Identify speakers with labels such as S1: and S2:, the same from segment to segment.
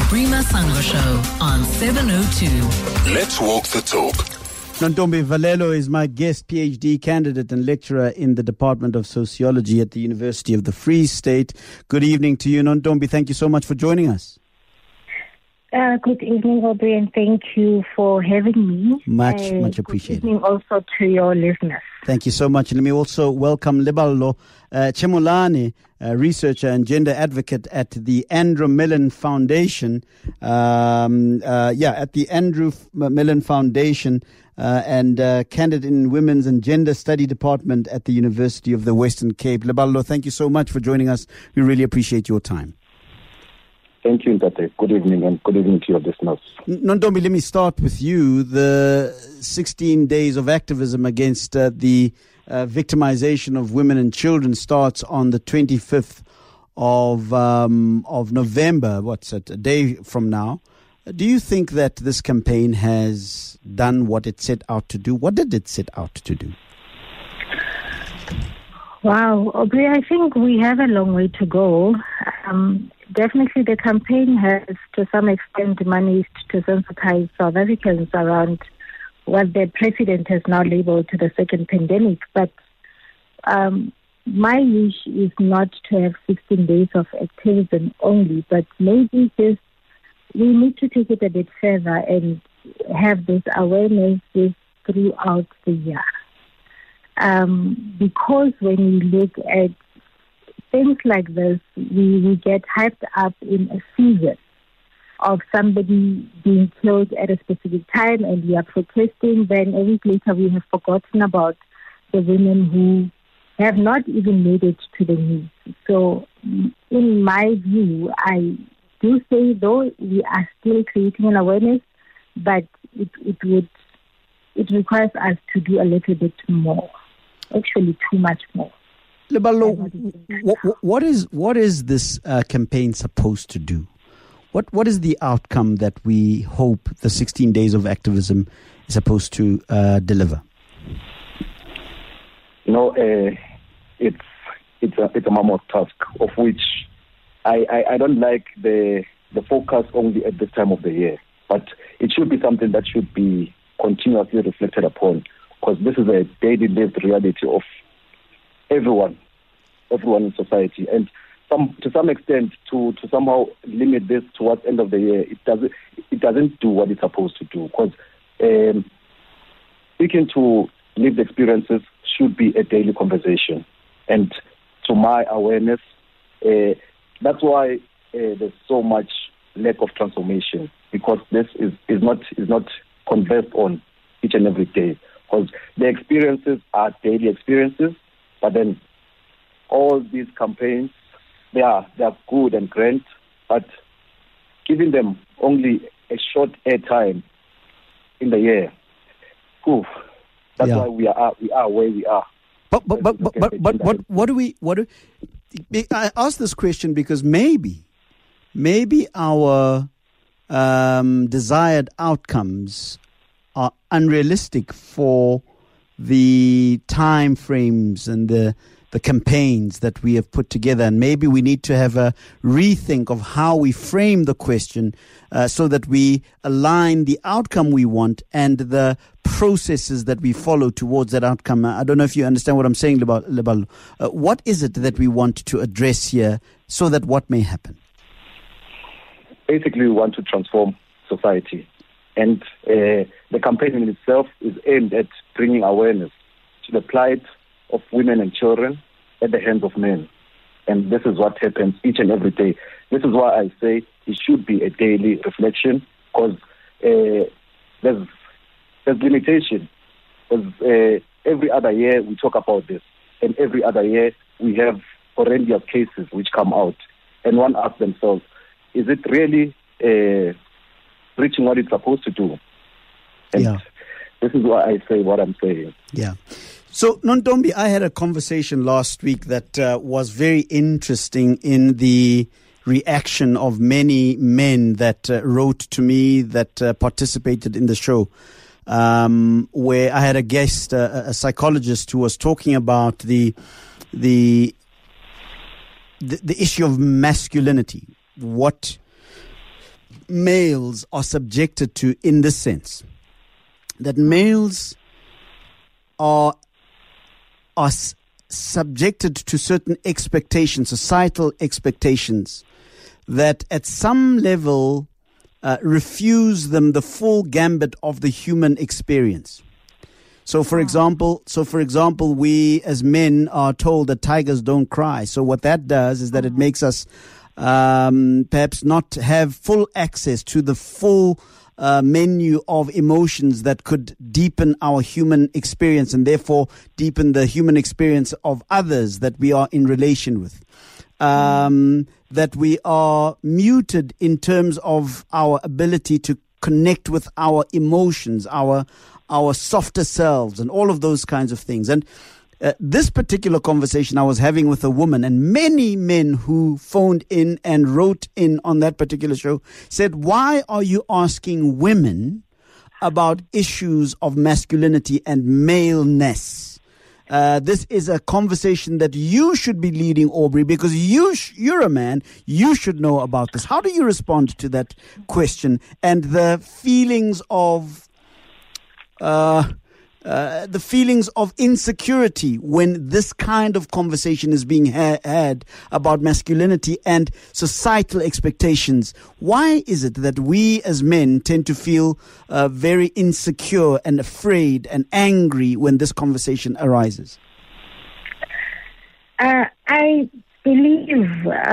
S1: Brima Sango Show on 702.
S2: Let's walk the talk.
S3: Nontombi Valelo is my guest, PhD candidate and lecturer in the Department of Sociology at the University of the Free State. Good evening to you, Nontombi. Thank you so much for joining us.
S4: Good evening, Aubrey, and thank you for having me.
S3: Much appreciated.
S4: Good evening also to your listeners.
S3: Thank you so much. Let me also welcome Leballo Chemolane, researcher and gender advocate at the Andrew Mellon Foundation. At the Andrew Mellon Foundation and candidate in Women's and Gender Study Department at the University of the Western Cape. Leballo, thank you so much for joining us. We really appreciate your time.
S5: Thank you, Ntate. Good evening, and good evening to your listeners.
S3: Nontombi, let me start with you. The 16 days of activism against the victimization of women and children starts on the 25th of November. What's it, a day from now? Do you think that this campaign has done what it set out to do? What did it set out to do?
S4: Wow, Aubrey, I think we have a long way to go. Definitely the campaign has, to some extent, managed to sensitize South Africans around what the president has now labeled the second pandemic. But my wish is not to have 16 days of activism only, but maybe just we need to take it a bit further and have this awareness throughout the year. Because when we look at things like this, we get hyped up in a season of somebody being killed at a specific time and we are protesting. Then a week later we have forgotten about the women who have not even made it to the news. So in my view, I do say though we are still creating an awareness, but it requires us to do a little bit more, actually too much more.
S3: Leballo, what is this campaign supposed to do? What is the outcome that we hope the 16 days of activism is supposed to deliver?
S5: It's a mammoth task, of which I don't like the focus only at this time of the year, but it should be something that should be continuously reflected upon, because this is a daily lived reality of everyone in society, and to some extent to somehow limit this towards end of the year, it doesn't do what it's supposed to do, because speaking to lived experiences should be a daily conversation. And to my awareness, that's why there's so much lack of transformation, because this is not conversed on each and every day, because the experiences are daily experiences, but then all these campaigns, they are good and grand, but giving them only a short airtime in the year, that's why we are where we are.
S3: But what do we? I ask this question because maybe our desired outcomes are unrealistic for the time frames and the campaigns that we have put together, and maybe we need to have a rethink of how we frame the question so that we align the outcome we want and the processes that we follow towards that outcome. I don't know if you understand what I'm saying, Leballo. What is it that we want to address here so that what may happen?
S5: Basically, we want to transform society, and the campaign in itself is aimed at bringing awareness to the plight of women and children at the hands of men. And this is what happens each and every day. This is why I say it should be a daily reflection, because there's limitation. Every other year we talk about this, and every other year we have horrendous cases which come out, and one asks themselves, is it really reaching what it's supposed to do? And this is why I say what I'm saying.
S3: Yeah. So, Nontombi, I had a conversation last week that was very interesting in the reaction of many men that wrote to me, that participated in the show, where I had a guest, a psychologist, who was talking about the issue of masculinity. What males are subjected to in this sense, that males are subjected to certain expectations, societal expectations, that at some level refuse them the full gambit of the human experience. So, for example, we as men are told that tigers don't cry. So what that does is that it makes us perhaps not have full access to the full menu of emotions that could deepen our human experience and therefore deepen the human experience of others that we are in relation with. That we are muted in terms of our ability to connect with our emotions, our softer selves, and all of those kinds of things. And this particular conversation I was having with a woman, and many men who phoned in and wrote in on that particular show said, why are you asking women about issues of masculinity and maleness? This is a conversation that you should be leading, Aubrey, because you're a man. You should know about this. How do you respond to that question and the feelings of insecurity when this kind of conversation is being had about masculinity and societal expectations? Why is it that we as men tend to feel very insecure and afraid and angry when this conversation arises?
S4: I believe,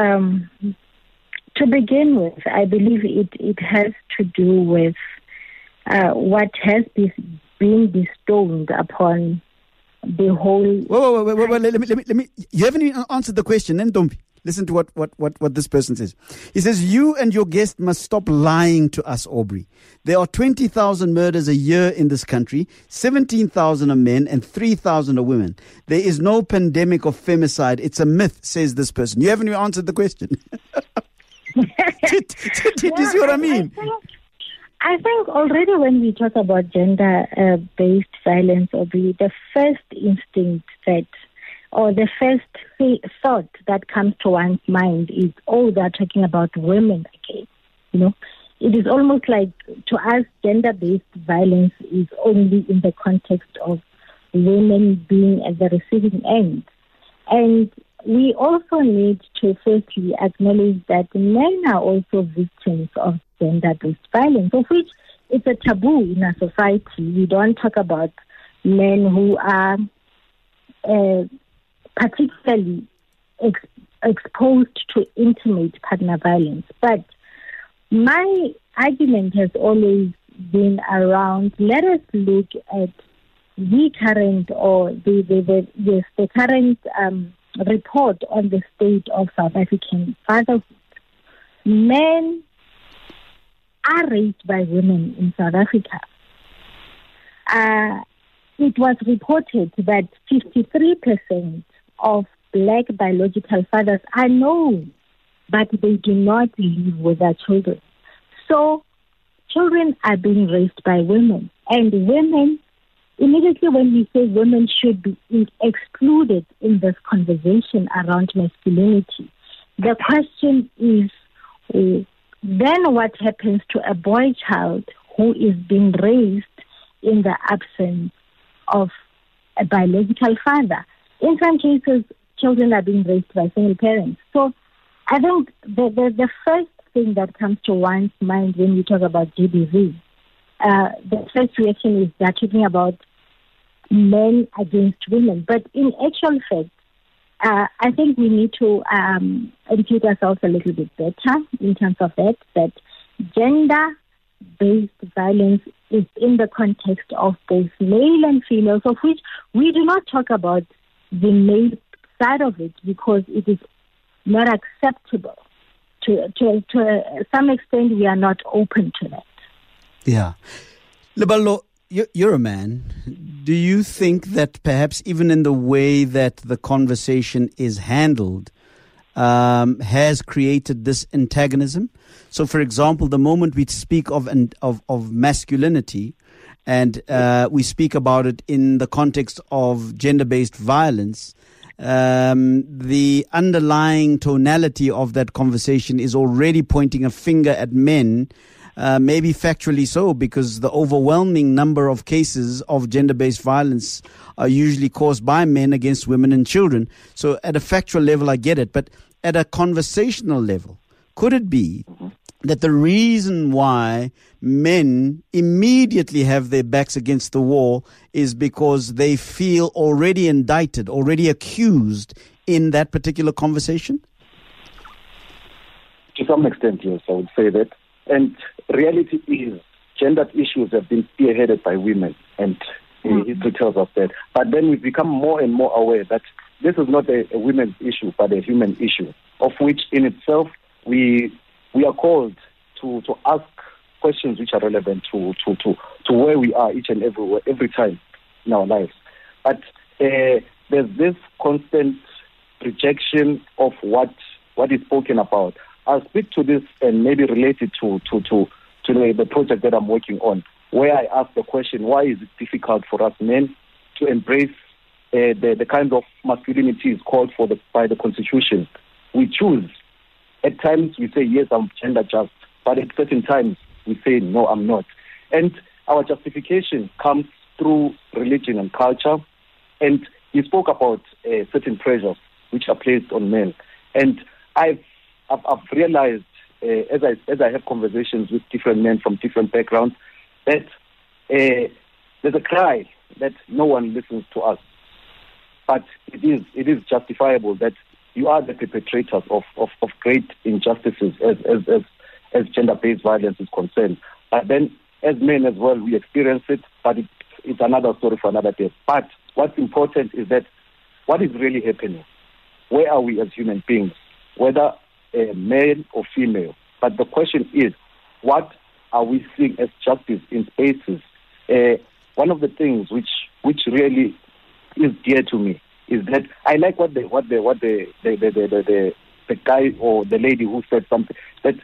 S4: to begin with, I believe it has to do with what has been bestowed upon the whole.
S3: Wait. Let me. You haven't even answered the question. Then don't listen to what this person says. He says, you and your guest must stop lying to us, Aubrey. There are 20,000 murders a year in this country. 17,000 are men and 3,000 are women. There is no pandemic of femicide. It's a myth, says this person. You haven't even answered the question. Do you see what I mean?
S4: I think already when we talk about gender-based violence, or the first instinct or the first thought that comes to one's mind is, they're talking about women again. You know, it is almost like, to us, gender-based violence is only in the context of women being at the receiving end. And we also need to firstly acknowledge that men are also victims of gender-based violence, of which it's a taboo in our society. We don't talk about men who are particularly exposed to intimate partner violence. But my argument has always been around, let us look at the current the current report on the state of South African fatherhood. Men are raised by women in South Africa. It was reported that 53% of black biological fathers are known, but they do not live with their children. So children are being raised by women. And women, immediately when we say women should be excluded in this conversation around masculinity, the question is, then what happens to a boy child who is being raised in the absence of a biological father? In some cases, children are being raised by single parents. So I think the first thing that comes to one's mind when we talk about GBV, the first reaction is they're talking about men against women. But in actual fact, I think we need to educate ourselves a little bit better in terms of that gender-based violence is in the context of both male and female, of which we do not talk about the male side of it because it is not acceptable. To some extent, we are not open to that.
S3: Yeah. Lebalo, you're a man. Do you think that perhaps even in the way that the conversation is handled has created this antagonism? So, for example, the moment we speak of masculinity and we speak about it in the context of gender-based violence, the underlying tonality of that conversation is already pointing a finger at men, maybe factually so, because the overwhelming number of cases of gender-based violence are usually caused by men against women and children. So at a factual level, I get it. But at a conversational level, could it be that the reason why men immediately have their backs against the wall is because they feel already indicted, already accused in that particular conversation?
S5: To some extent, yes, I would say that. And reality is, gender issues have been spearheaded by women, and history tells us that. But then we become more and more aware that this is not a women's issue, but a human issue, of which in itself we are called to ask questions which are relevant to where we are each and every time in our lives. But there's this constant rejection of what is spoken about. I'll speak to this and maybe relate it to the project that I'm working on, where I ask the question, why is it difficult for us men to embrace the kind of masculinity is called for by the Constitution? We choose. At times we say, yes, I'm gender just, but at certain times we say, no, I'm not. And our justification comes through religion and culture. And you spoke about certain pressures which are placed on men. And I've realized, as I have conversations with different men from different backgrounds, that there's a cry that no one listens to us. But it is justifiable that you are the perpetrators of great injustices as gender-based violence is concerned. But then, as men as well, we experience it, but it's another story for another day. But what's important is that what is really happening? Where are we as human beings, whether male or female? But the question is, what are we seeing as justice in spaces? One of the things which really is dear to me is that I like what the guy or the lady who said something that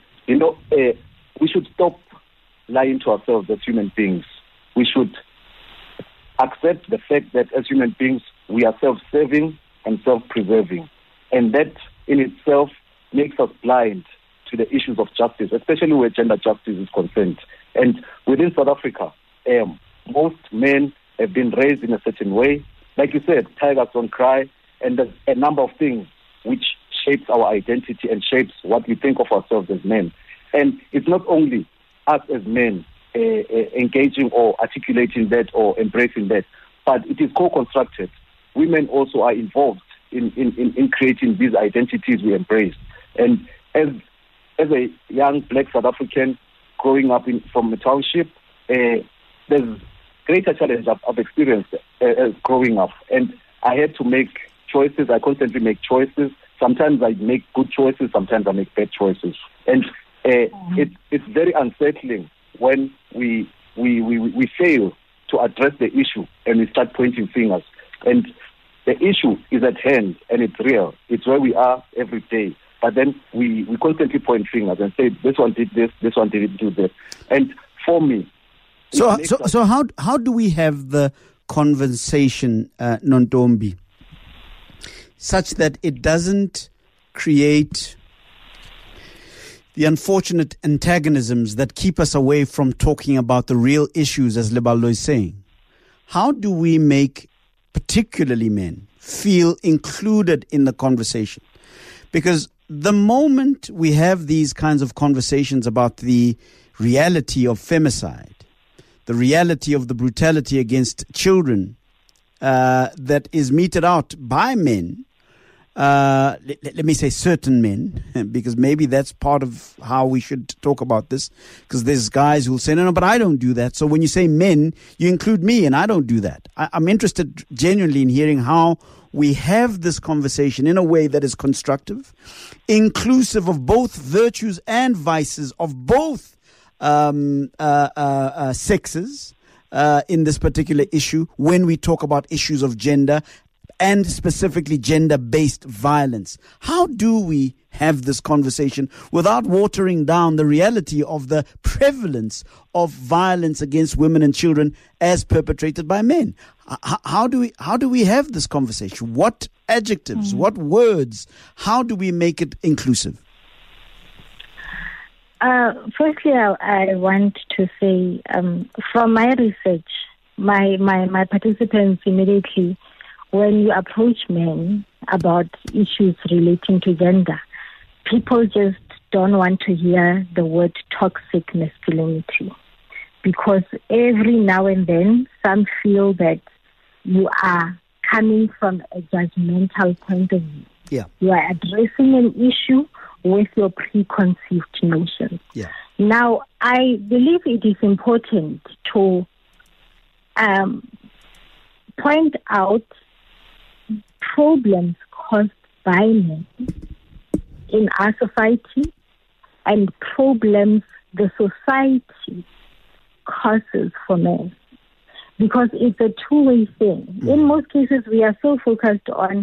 S5: we should stop lying to ourselves as human beings. We should accept the fact that as human beings we are self-serving and self-preserving, and that in itself makes us blind to the issues of justice, especially where gender justice is concerned. And within South Africa, most men have been raised in a certain way. Like you said, tigers don't cry, and there's a number of things which shapes our identity and shapes what we think of ourselves as men. And it's not only us as men engaging or articulating that or embracing that, but it is co-constructed. Women also are involved in creating these identities we embrace. And as a young black South African growing up from a township, there's greater challenge I've experienced as growing up. And I had to make choices. I constantly make choices. Sometimes I make good choices. Sometimes I make bad choices. And it's very unsettling when we fail to address the issue and we start pointing fingers. And the issue is at hand and it's real. It's where we are every day. But then we constantly point fingers and say, this one did this one didn't do this. And for me,
S3: So how do we have the conversation, Nontombi, such that it doesn't create the unfortunate antagonisms that keep us away from talking about the real issues, as Leballo is saying? How do we make particularly men feel included in the conversation? Because the moment we have these kinds of conversations about the reality of femicide, the reality of the brutality against children that is meted out by men, let me say certain men, because maybe that's part of how we should talk about this, because there's guys who will say, no, but I don't do that. So when you say men, you include me, and I don't do that. I'm interested genuinely in hearing how we have this conversation in a way that is constructive, inclusive of both virtues and vices of both sexes in this particular issue when we talk about issues of gender, and specifically gender-based violence. How do we have this conversation without watering down the reality of the prevalence of violence against women and children as perpetrated by men? How do we have this conversation? What adjectives, what words, how do we make it inclusive?
S4: Firstly, I want to say, from my research, my participants immediately, when you approach men about issues relating to gender, people just don't want to hear the word toxic masculinity, because every now and then some feel that you are coming from a judgmental point of view.
S3: Yeah.
S4: You are addressing an issue with your preconceived notions.
S3: Yeah.
S4: Now, I believe it is important to point out problems caused by men in our society and problems the society causes for men, because it's a two-way thing. In most cases, we are so focused on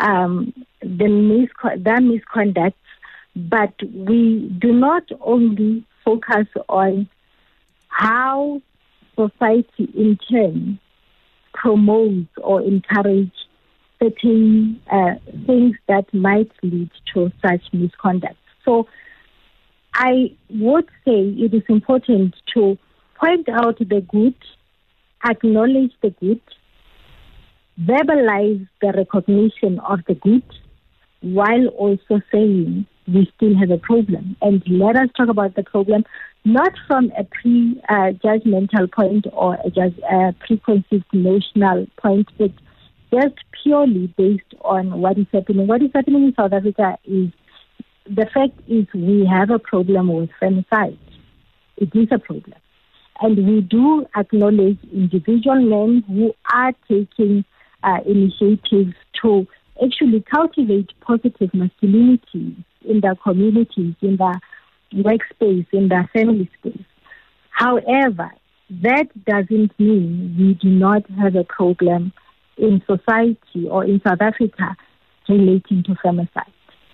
S4: the misconduct, but we do not only focus on how society in turn promotes or encourages certain things that might lead to such misconduct. So I would say it is important to point out the good, acknowledge the good, verbalize the recognition of the good, while also saying we still have a problem. And let us talk about the problem not from a judgmental point or a preconceived notional point, but just purely based on what is happening. What is happening in South Africa is, the fact is, we have a problem with femicide. It is a problem. And we do acknowledge individual men who are taking initiatives to actually cultivate positive masculinity in their communities, in their workspace, in their family space. However, that doesn't mean we do not have a problem in society or in South Africa relating to femicide.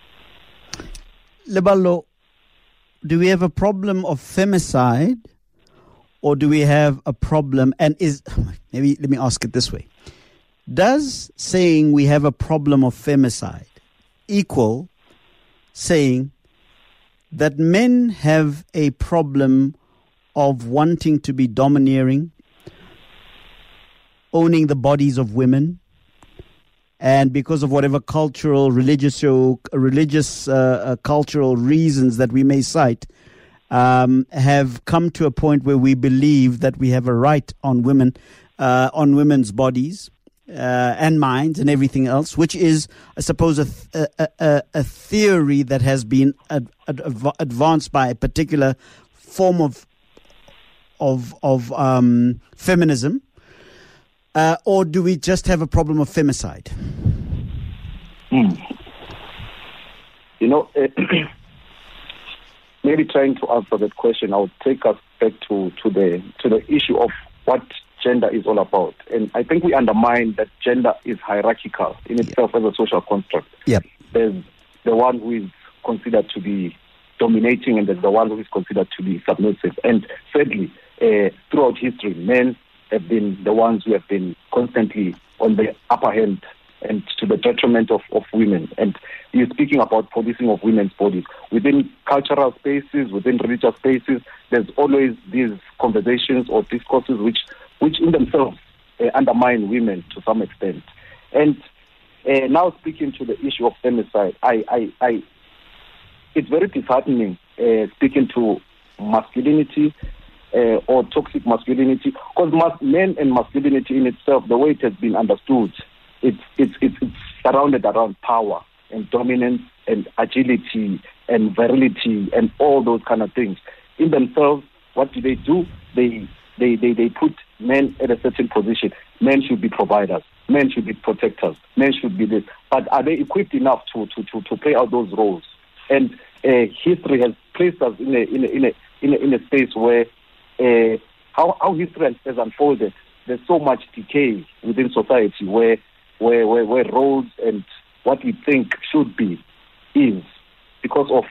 S3: Leballo, do we have a problem of femicide, or do we have a problem, and maybe let me ask it this way. Does saying we have a problem of femicide equal saying that men have a problem of wanting to be domineering, owning the bodies of women, and because of whatever cultural, religious, cultural reasons that we may cite, have come to a point where we believe that we have a right on women, on women's bodies and minds and everything else, which is, I suppose, a theory that has been advanced by a particular form of feminism. Or do we just have a problem of femicide?
S5: Maybe trying to answer that question, I would take us back to the issue of what gender is all about. And I think we undermine that gender is hierarchical in itself as a social construct.
S3: Yep.
S5: There's the one who is considered to be dominating, and there's the one who is considered to be submissive. And thirdly, throughout history, men have been the ones who have been constantly on the upper hand and to the detriment of women. And you're speaking about policing of women's bodies. Within cultural spaces, within religious spaces, there's always these conversations or discourses which in themselves undermine women to some extent. And now speaking to the issue of femicide, it's very disheartening speaking to masculinity or toxic masculinity, because men and masculinity in itself, the way it has been understood, it's surrounded around power and dominance and agility and virility and all those kind of things. In themselves, what do? They put men at a certain position. Men should be providers. Men should be protectors. Men should be this. But are they equipped enough to play out those roles? And history has placed us in a space where how history has unfolded. There's so much decay within society where where roles and what we think should be is because of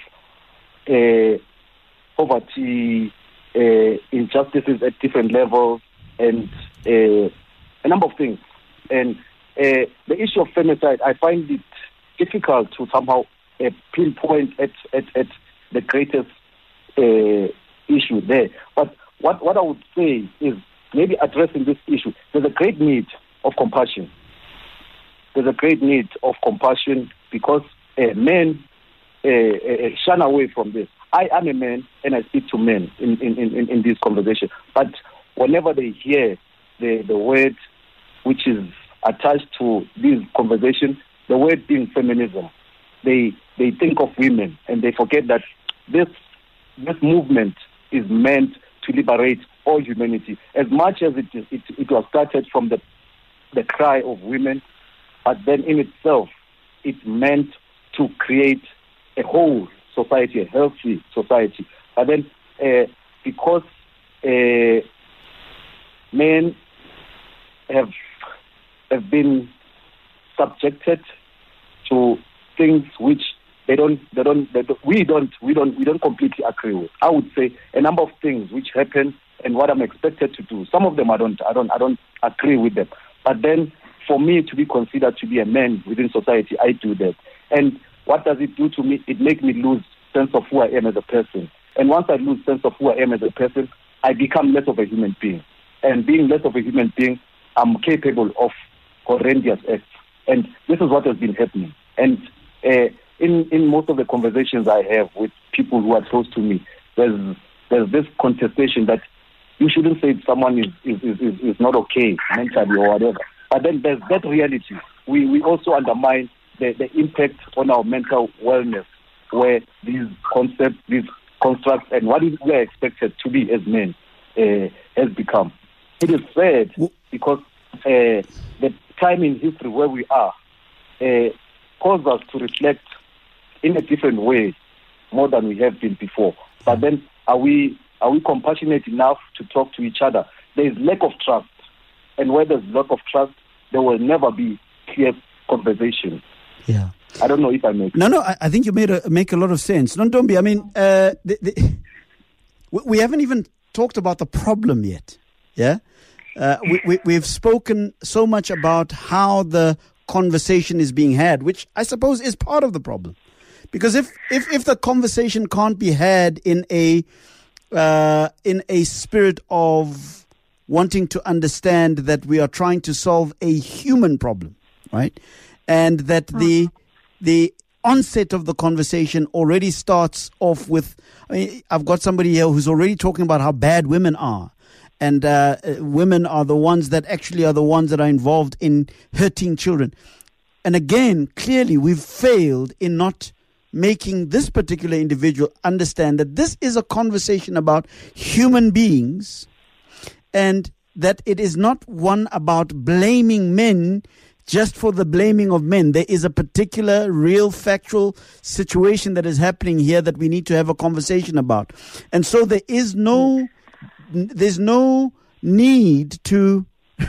S5: poverty, injustices at different levels, and a number of things. And the issue of femicide, I find it difficult to somehow pinpoint at the greatest issue there. But what I would say is maybe addressing this issue. There's a great need of compassion. There's a great need of compassion because men shun away from this. I am a man and I speak to men in this conversation. But whenever they hear the word which is attached to this conversation, the word being feminism, they think of women and they forget that this movement is meant to liberate all humanity. As much as it was started from the cry of women, but then in itself, it's meant to create a whole society, a healthy society. But then because men have been subjected to things which we don't completely agree with. I would say a number of things which happen and what I'm expected to do. Some of them I don't agree with them. But then for me to be considered to be a man within society, I do that. And what does it do to me? It makes me lose sense of who I am as a person. And once I lose sense of who I am as a person, I become less of a human being. And being less of a human being, I'm capable of horrendous acts. And this is what has been happening. And in most of the conversations I have with people who are close to me, there's this contestation that you shouldn't say someone is not okay mentally or whatever. But then there's that reality. We also undermine the impact on our mental wellness, where these concepts, these constructs, and what we are expected to be as men has become. It is sad because the time in history where we are caused us to reflect in a different way more than we have been before. But then are we compassionate enough to talk to each other? There is lack of trust. And where there's lack of trust, there will never be clear conversation.
S3: Yeah.
S5: I don't know if I make
S3: No, I think you make a lot of sense. Nontombi, I mean, we haven't even talked about the problem yet. Yeah? We've spoken so much about how the conversation is being had, which I suppose is part of the problem. Because if the conversation can't be had in a spirit of wanting to understand that we are trying to solve a human problem, right? And that the onset of the conversation already starts off with, I've got somebody here who's already talking about how bad women are. And women are the ones that actually are the ones that are involved in hurting children. And again, clearly we've failed in not making this particular individual understand that this is a conversation about human beings and that it is not one about blaming men just for the blaming of men. There is a particular real factual situation that is happening here that we need to have a conversation about. And so there's no need to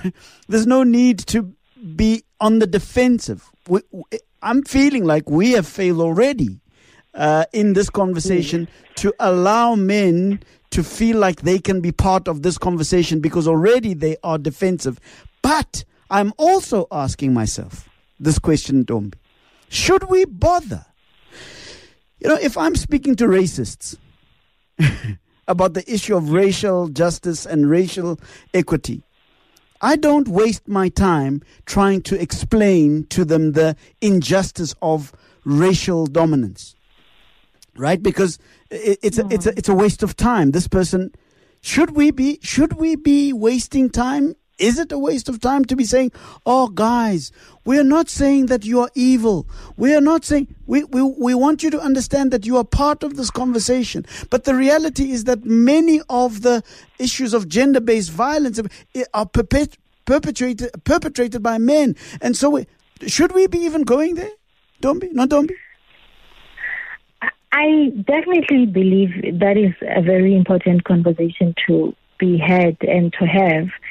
S3: be on the defensive. I'm feeling like we have failed already in this conversation to allow men to feel like they can be part of this conversation because already they are defensive. But I'm also asking myself this question, Ntombi. Should we bother? If I'm speaking to racists about the issue of racial justice and racial equity, I don't waste my time trying to explain to them the injustice of racial dominance, right? Because it's a waste of time. This person, should we be wasting time? Is it a waste of time to be saying, oh, guys, we are not saying that you are evil. We are not saying, we want you to understand that you are part of this conversation. But the reality is that many of the issues of gender-based violence are perpetrated by men. And so should we be even going there? Ntombi? Not Ntombi?
S4: I definitely believe that is a very important conversation to be had and to have.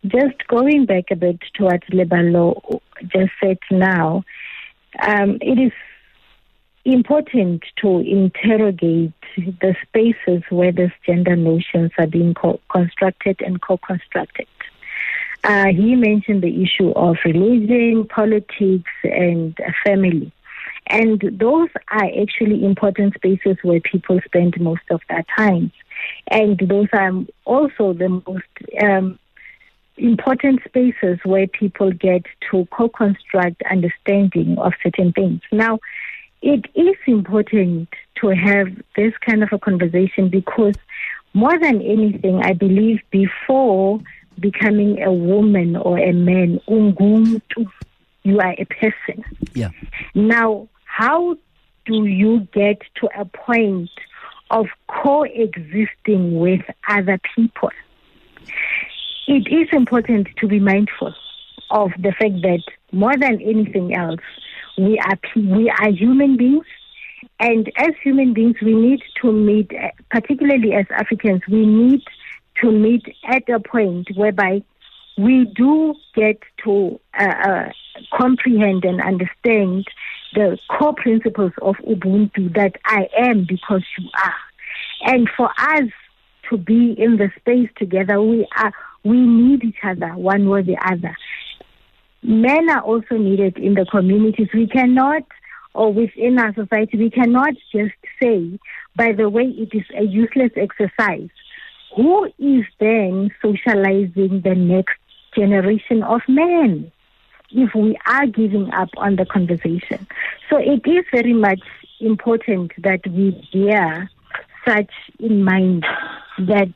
S4: just going back a bit to what Lebalo just said now, it is important to interrogate the spaces where these gender notions are being constructed and co-constructed. He mentioned the issue of religion, politics, and family. And those are actually important spaces where people spend most of their time. And those are also the most important spaces where people get to co-construct understanding of certain things. Now, it is important to have this kind of a conversation because more than anything, I believe before becoming a woman or a man, you are a person.
S3: Yeah.
S4: Now, how do you get to a point of coexisting with other people? It is important to be mindful of the fact that more than anything else, we are human beings, and as human beings, we need to meet, particularly as Africans, we need to meet at a point whereby we do get to comprehend and understand the core principles of Ubuntu, that I am because you are. And for us to be in the space together, we need each other, one way or the other. Men are also needed in the communities. We cannot, or within our society, we cannot just say, by the way, it is a useless exercise. Who is then socializing the next generation of men if we are giving up on the conversation? So it is very much important that we bear such in mind, that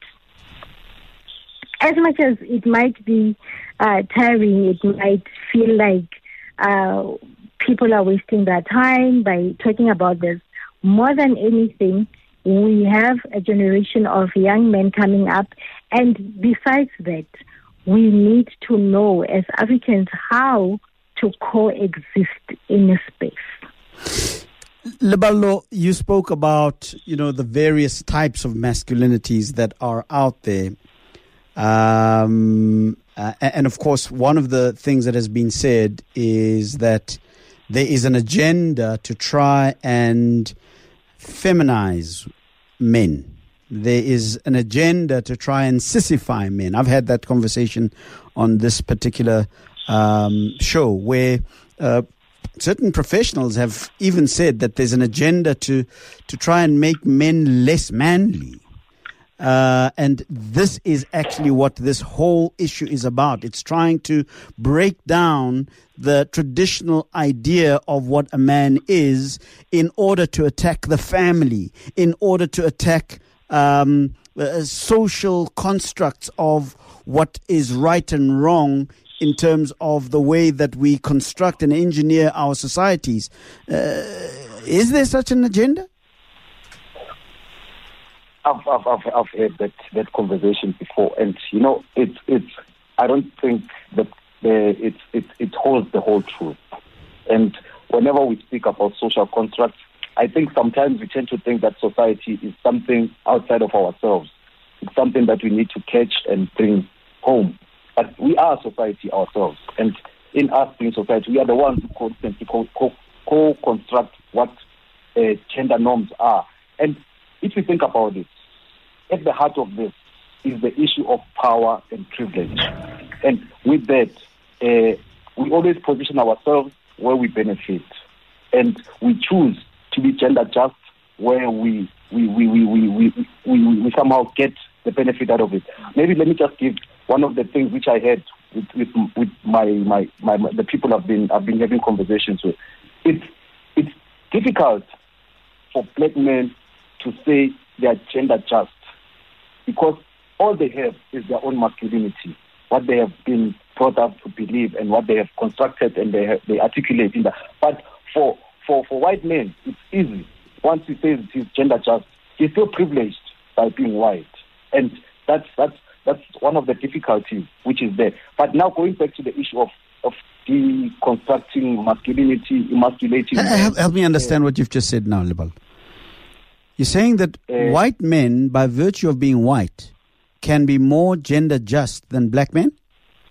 S4: as much as it might be tiring, it might feel like people are wasting their time by talking about this. More than anything, we have a generation of young men coming up, and besides that, we need to know as Africans how to coexist in a space.
S3: Lebalo, you spoke about, the various types of masculinities that are out there. And of course, one of the things that has been said is that there is an agenda to try and feminize men. There is an agenda to try and sissify men. I've had that conversation on this particular show where certain professionals have even said that there's an agenda to try and make men less manly. And this is actually what this whole issue is about. It's trying to break down the traditional idea of what a man is in order to attack the family, in order to attack social constructs of what is right and wrong in terms of the way that we construct and engineer our societies. Is there such an agenda?
S5: I've had that conversation before, and it's I don't think that it holds the whole truth. And whenever we speak about social constructs, I think sometimes we tend to think that society is something outside of ourselves. It's something that we need to catch and bring home. But we are society ourselves, and in us being society, we are the ones who constantly co-construct what gender norms are. And if you think about it, at the heart of this is the issue of power and privilege. And with that, we always position ourselves where we benefit. And we choose to be gender just where we somehow get the benefit out of it. Maybe let me just give one of the things which I had with my the people I've been having conversations with. It's difficult for black men to say they are gender just, because all they have is their own masculinity, what they have been brought up to believe and what they have constructed and they articulate in that. But for white men, it's easy. Once he says he's gender just, he's still privileged by being white, and that's one of the difficulties which is there. But now going back to the issue of deconstructing masculinity, emasculating.
S3: Help me understand what you've just said now, Lebal. You're saying that white men, by virtue of being white, can be more gender just than black men?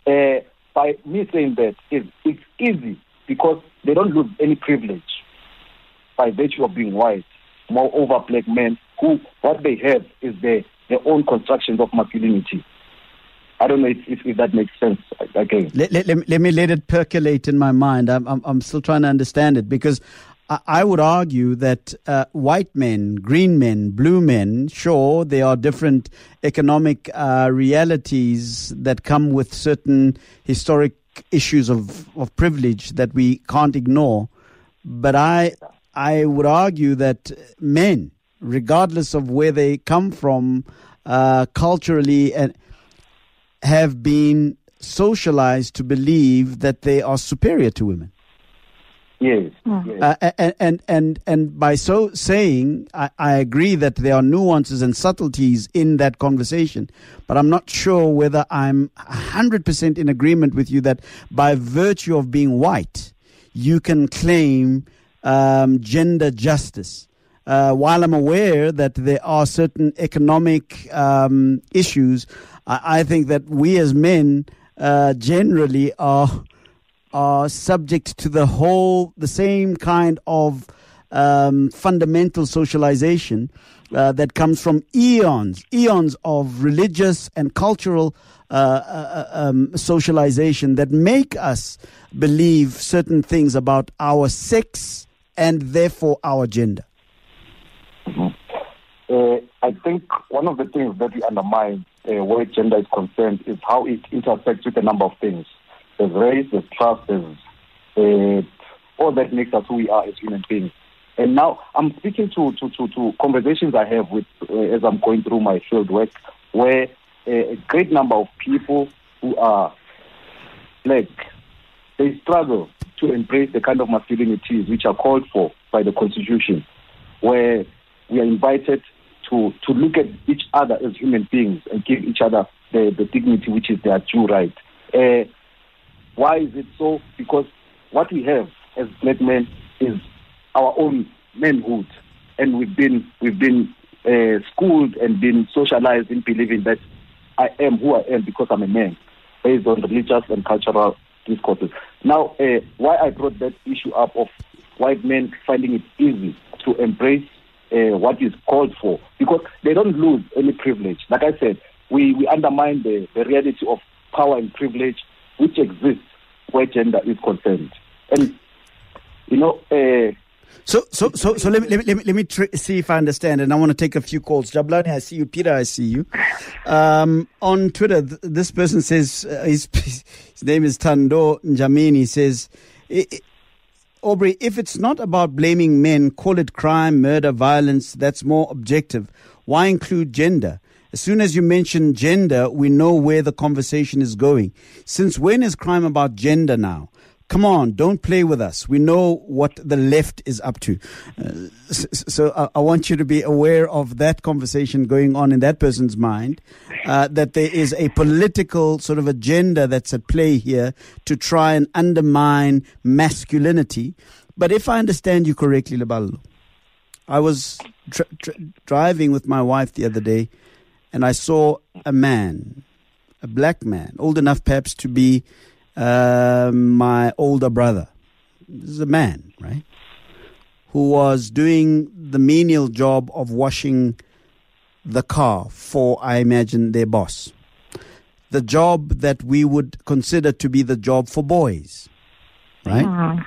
S5: by me saying that, it's easy because they don't lose any privilege by virtue of being white. Moreover, black men who what they have is their own constructions of masculinity. I don't know if that makes sense. Again,
S3: let me let it percolate in my mind. I'm still trying to understand it, because I would argue that white men, green men, blue men, sure, there are different economic realities that come with certain historic issues of privilege that we can't ignore. But I would argue that men, regardless of where they come from culturally, and have been socialized to believe that they are superior to women.
S5: Yes.
S3: And by so saying, I agree that there are nuances and subtleties in that conversation, but I'm not sure whether I'm 100% in agreement with you that by virtue of being white, you can claim gender justice. While I'm aware that there are certain economic issues, I think that we as men generally are subject to the same kind of fundamental socialization that comes from eons of religious and cultural socialization that make us believe certain things about our sex and therefore our gender.
S5: I think one of the things that we undermine where gender is concerned is how it intersects with a number of things. There's race, there's class, there's all that makes us who we are as human beings. And now I'm speaking to conversations I have with as I'm going through my field work, where a great number of people who are black, they struggle to embrace the kind of masculinities which are called for by the Constitution, where we are invited to look at each other as human beings and give each other the dignity which is their due right. Why is it so? Because what we have as black men is our own manhood, and we've been schooled and been socialized in believing that I am who I am because I'm a man, based on religious and cultural discourses. Now, why I brought that issue up of white men finding it easy to embrace what is called for, because they don't lose any privilege. Like I said, we undermine the reality of power and privilege which exists where gender is concerned. And
S3: So let me see if I understand, and I want to take a few calls. Jabulani, I see you. Peter, I see you. On Twitter, this person says his name is Tando Njamini. He says, Aubrey, if it's not about blaming men, call it crime, murder, violence. That's more objective. Why include gender? As soon as you mention gender, we know where the conversation is going. Since when is crime about gender now? Come on, don't play with us. We know what the left is up to. So I want you to be aware of that conversation going on in that person's mind, that there is a political sort of agenda that's at play here to try and undermine masculinity. But if I understand you correctly, Lebalo, I was driving with my wife the other day, and I saw a man, a black man, old enough perhaps to be my older brother. This is a man, right, who was doing the menial job of washing the car for, I imagine, their boss. The job that we would consider to be the job for boys, right?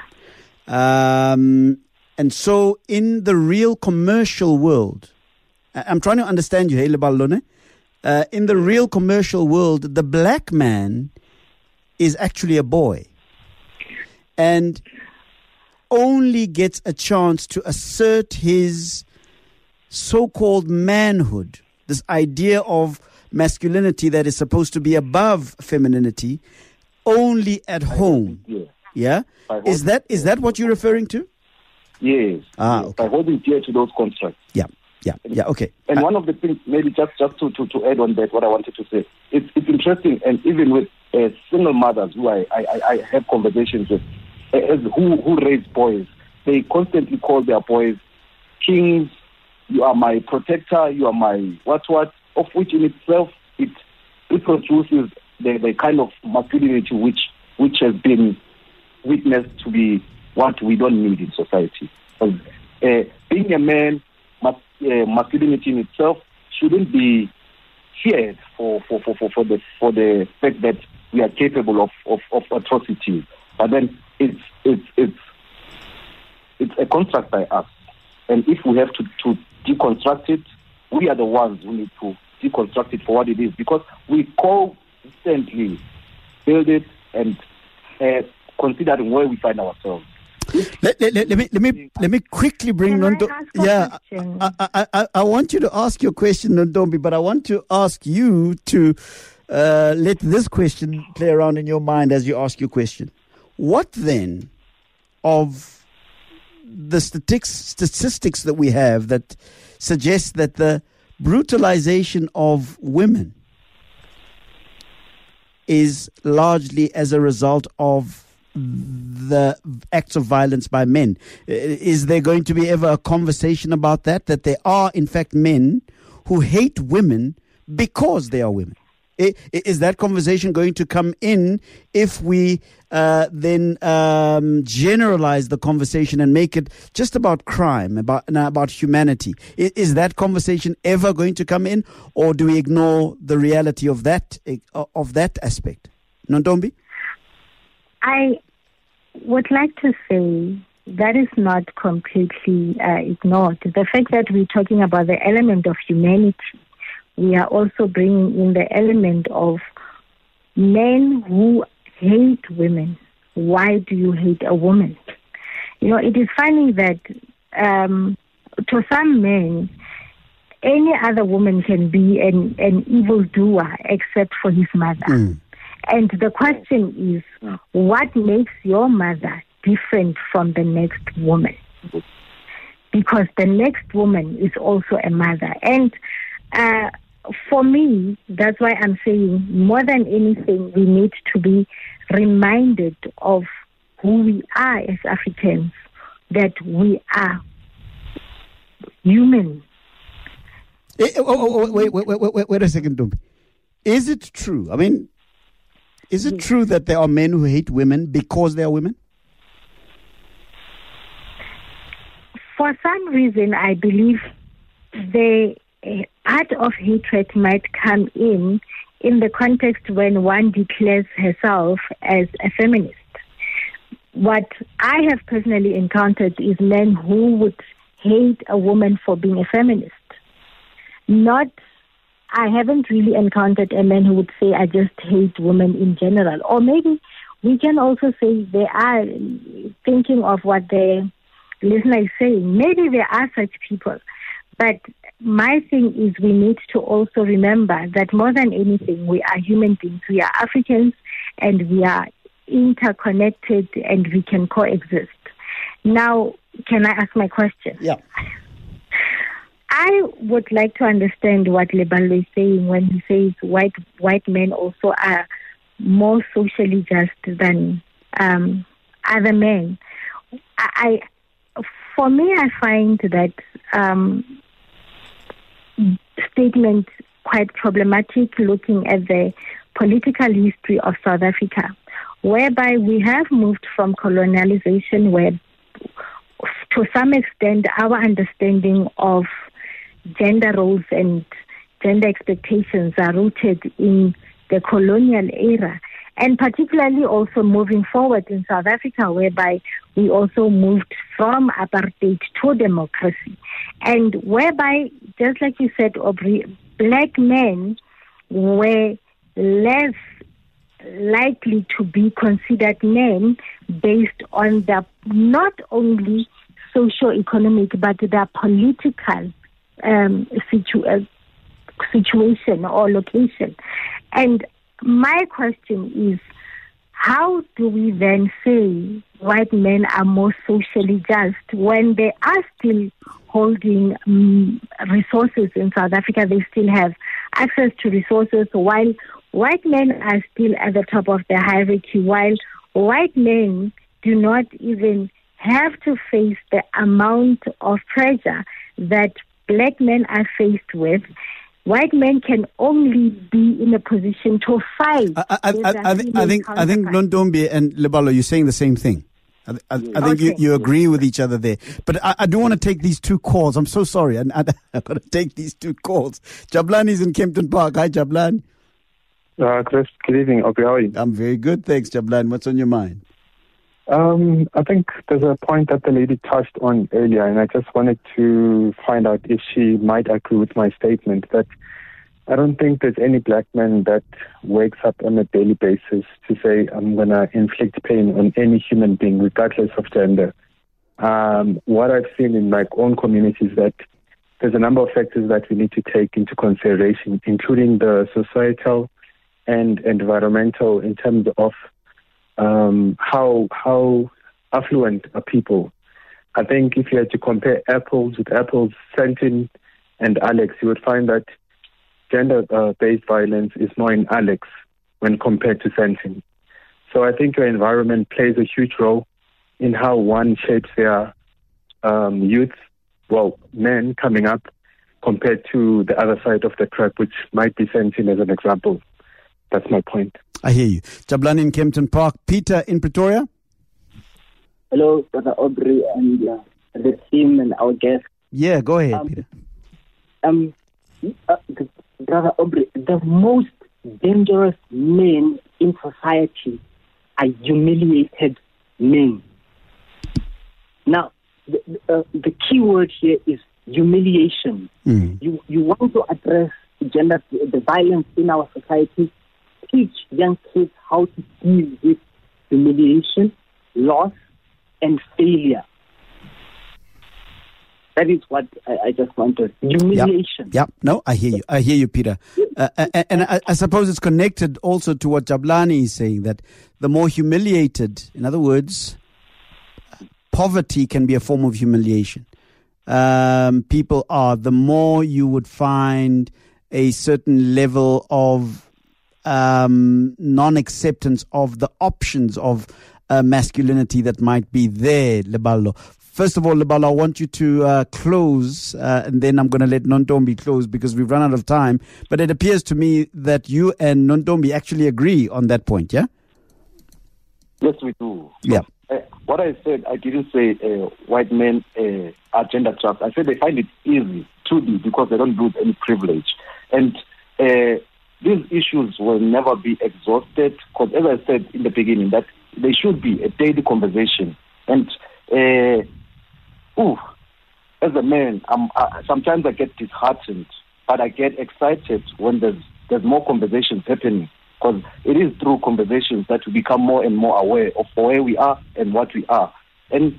S3: And so in the real commercial world, I'm trying to understand you, Hele Balone. In the real commercial world, the black man is actually a boy and only gets a chance to assert his so-called manhood, this idea of masculinity that is supposed to be above femininity, only at home. Yeah? Is that what you're referring to?
S5: Yes.
S3: Okay.
S5: By holding dear to those constructs.
S3: Yeah, okay.
S5: And one of the things, maybe just to add on that, what I wanted to say, it's interesting, and even with single mothers who I have conversations with, who raise boys, they constantly call their boys kings. You are my protector. You are my what, of which in itself it produces the kind of masculinity which has been witnessed to be what we don't need in society. Being a man, masculinity in itself shouldn't be feared for the fact that we are capable of atrocity. But then it's a construct by us, and if we have to deconstruct it, we are the ones who need to deconstruct it for what it is, because we constantly build it and considering where we find ourselves.
S3: Let me quickly bring Nondo. Yeah, I want you to ask your question, Nondombi, but I want to ask you to let this question play around in your mind as you ask your question. What then of the statistics that we have that suggest that the brutalization of women is largely as a result of the acts of violence by men? Is there going to be ever a conversation about that there are in fact men who hate women because they are women? Is that conversation going to come in if we then generalize the conversation and make it just about crime, about humanity? Is that conversation ever going to come in, or do we ignore the reality of that aspect? Nondombi?
S4: I would like to say that is not completely ignored. The fact that we're talking about the element of humanity, we are also bringing in the element of men who hate women. Why do you hate a woman? You know, it is funny that to some men, any other woman can be an evildoer except for his mother. Mm. And the question is, what makes your mother different from the next woman? Because the next woman is also a mother. And for me, that's why I'm saying more than anything, we need to be reminded of who we are as Africans, that we are human.
S3: Wait a second, Dumbi. Is it true? I mean, is it true that there are men who hate women because they are women?
S4: For some reason, I believe the art of hatred might come in the context when one declares herself as a feminist. What I have personally encountered is men who would hate a woman for being a feminist. I haven't really encountered a man who would say, I just hate women in general. Or maybe we can also say they are thinking of what the listener is saying. Maybe there are such people. But my thing is we need to also remember that more than anything, we are human beings. We are Africans and we are interconnected and we can coexist. Now, can I ask my question?
S3: Yeah.
S4: I would like to understand what Lebalo is saying when he says white men also are more socially just than other men. For me, I find that statement quite problematic looking at the political history of South Africa, whereby we have moved from colonialization where, to some extent, our understanding of gender roles and gender expectations are rooted in the colonial era, and particularly also moving forward in South Africa, whereby we also moved from apartheid to democracy, and whereby, just like you said, Aubrey, black men were less likely to be considered men based on the not only socio-economic but the political situation or location. And my question is, how do we then say white men are more socially just when they are still holding resources in South Africa? They still have access to resources, while white men are still at the top of the hierarchy, while white men do not even have to face the amount of pressure that black men are faced with white men can only be in a position to fight.
S3: I think Nontombi and Lebalo, you're saying the same thing. I think you agree with each other there. But I do want to take these two calls. I'm so sorry. I've got to take these two calls. Jablani's in Kempton Park. Hi, Jablan.
S2: Chris, good evening. How are you?
S3: I'm very good, thanks, Jablan. What's on your mind?
S2: I think there's a point that the lady touched on earlier, and I just wanted to find out if she might agree with my statement that I don't think there's any black man that wakes up on a daily basis to say, I'm going to inflict pain on any human being, regardless of gender. What I've seen in my own community is that there's a number of factors that we need to take into consideration, including the societal and environmental in terms of how affluent are people. I think if you had to compare apples with apples, Sandton and Alex, you would find that gender-based violence is more in Alex when compared to Sandton. So I think your environment plays a huge role in how one shapes their youth, men coming up, compared to the other side of the track, which might be Sandton as an example. That's my point.
S3: I hear you. Jablan in Kempton Park. Peter in Pretoria.
S6: Hello, Brother Aubrey and the team and our guests.
S3: Yeah, go ahead, Peter.
S6: Brother Aubrey, the most dangerous men in society are humiliated men. Now, the key word here is humiliation. You want to address the violence in our society. Teach young kids how to deal with humiliation, loss, and failure. That is what I just wanted. Humiliation.
S3: Yep. No, I hear you. I hear you, Peter. And I suppose it's connected also to what Jablani is saying, that the more humiliated, in other words, poverty can be a form of humiliation. People are, the more you would find a certain level of non-acceptance of the options of masculinity that might be there, Lebalo. First of all, Lebalo, I want you to close, and then I'm going to let Nontombi close because we've run out of time. But it appears to me that you and Nontombi actually agree on that point, yeah?
S5: Yes, we do.
S3: Yeah.
S5: What I said, I didn't say white men are gender trapped. I said they find it easy to do because they don't lose any privilege. And these issues will never be exhausted because, as I said in the beginning, that they should be a daily conversation. And as a man, sometimes I get disheartened, but I get excited when there's more conversations happening, because it is through conversations that we become more and more aware of where we are and what we are. And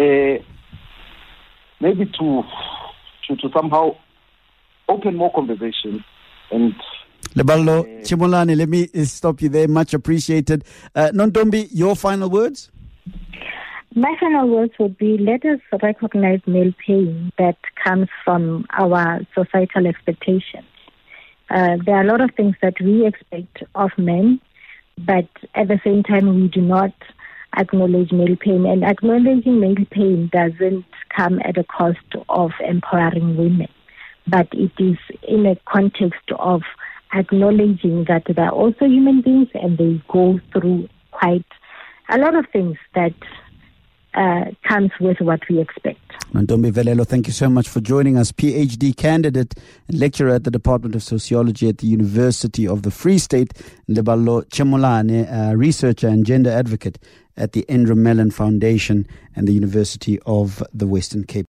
S5: maybe to somehow open more conversations. And
S3: Lebalo Chimolani, let me stop you there. Much appreciated. Nontombi, your final words?
S4: My final words would be, let us recognize male pain that comes from our societal expectations. There are a lot of things that we expect of men, but at the same time, we do not acknowledge male pain. And acknowledging male pain doesn't come at a cost of empowering women, but it is in a context of acknowledging that they are also human beings and they go through quite a lot of things that comes with what we expect.
S3: Nontombi Velelo, thank you so much for joining us. PhD candidate and lecturer at the Department of Sociology at the University of the Free State. Lebalo Chimolane, researcher and gender advocate at the Andrew Mellon Foundation and the University of the Western Cape.